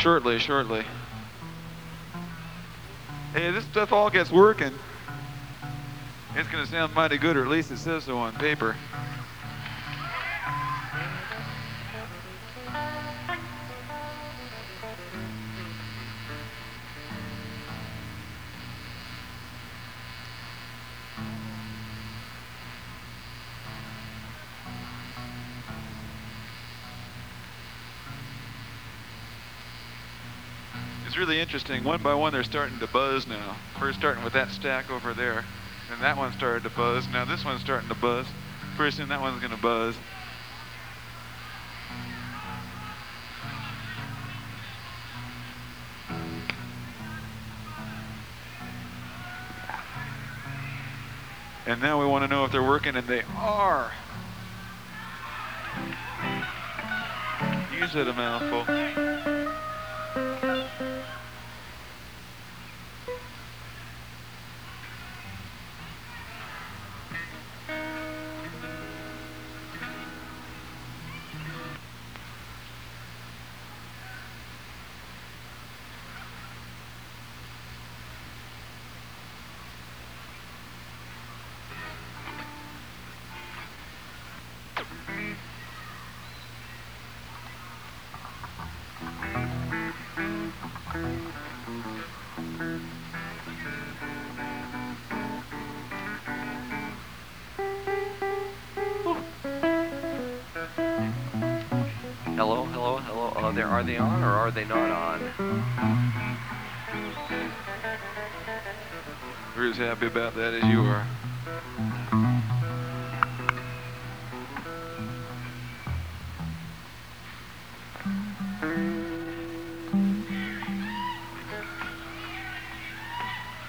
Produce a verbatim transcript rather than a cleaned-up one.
Shortly, shortly. Hey, this stuff all gets working. It's gonna sound mighty good, or at least it says so on paper. It's really interesting. One by one, they're starting to buzz now. First starting with that stack over there. And that one started to buzz. Now this one's starting to buzz. Pretty soon that one's gonna buzz. And now we want to know if they're working, and they are. You said a mouthful. Hello, hello, hello. Uh, there, are they on or are they not on? We're as happy about that as you are.